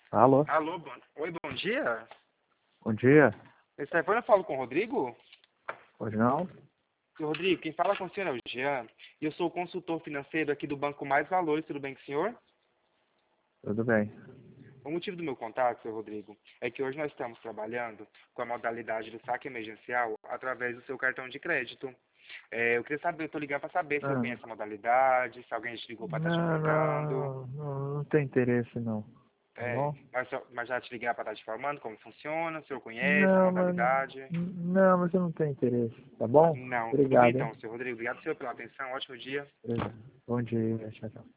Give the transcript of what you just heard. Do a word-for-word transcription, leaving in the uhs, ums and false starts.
Alô? Alô, bom... Oi, bom dia. Bom dia. Esse telefone eu falo com o Rodrigo? Hoje não? Seu Rodrigo, quem fala com o senhor é o Jean. E eu sou o consultor financeiro aqui do Banco Mais Valores. Tudo bem com o senhor? Tudo bem. O motivo do meu contato, seu Rodrigo, é que hoje nós estamos trabalhando com a modalidade do saque emergencial através do seu cartão de crédito. É, eu queria saber, eu estou ligando para saber se o senhor Ah, conhece a modalidade, se alguém te ligou para estar te não, informando. não, não, não tem interesse não. Tá É, bom? mas, só- mas já te ligar para estar te informando como funciona, o senhor conhece a Não, mas modalidade? não, mas eu não tenho interesse. Tá bom? Não, tudo bem Obrigado, hein? então, seu Rodrigo. Obrigado, senhor, pela atenção. Ótimo dia. Obrigado. Bom dia. Tchau, tchau.